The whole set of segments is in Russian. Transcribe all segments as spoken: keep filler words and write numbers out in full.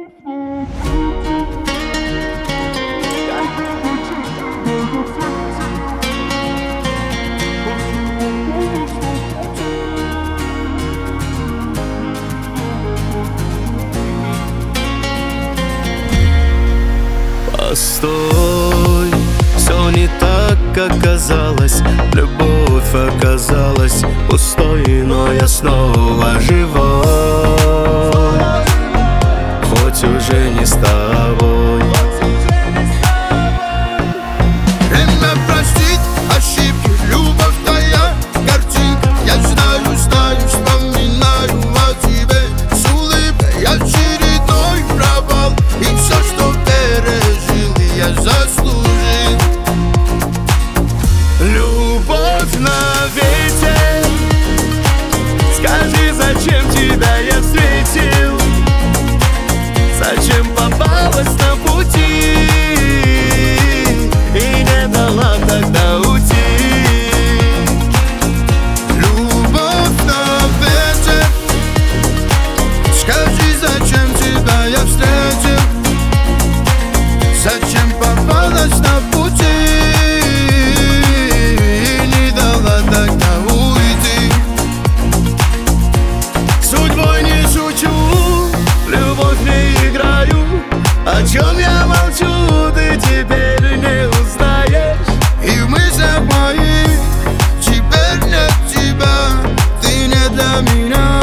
Постой, все не так, как казалось. Любовь оказалась пустой, но я снова живой, хоть уже не с тобой. Время простить ошибки, любовь твоя картинка. Я знаю, знаю, вспоминаю о тебе с улыбкой. Очередной провал, и все, что пережил, я заслужил. Любовь на ветер, скажи, зачем тебя я встретил? Зачем попалась на пути и не дала тогда уйти? Любовь на ветер, скажи, зачем тебя я встретил? Зачем попалась на пути и не дала тогда уйти? Судьбой не шучу, любовь не играю. О чем я молчу, ты теперь не узнаешь. И в мыслях моих теперь нет тебя, ты не для меня.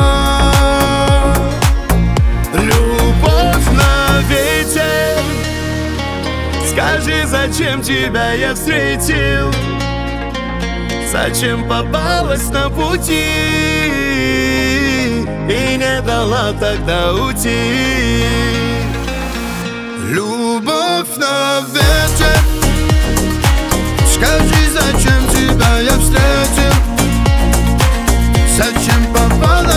Любовь на ветер, скажи, зачем тебя я встретил? Зачем попалась на пути и не дала тогда уйти? Любовь на ветер, скажи, зачем тебя я встретил? Зачем попала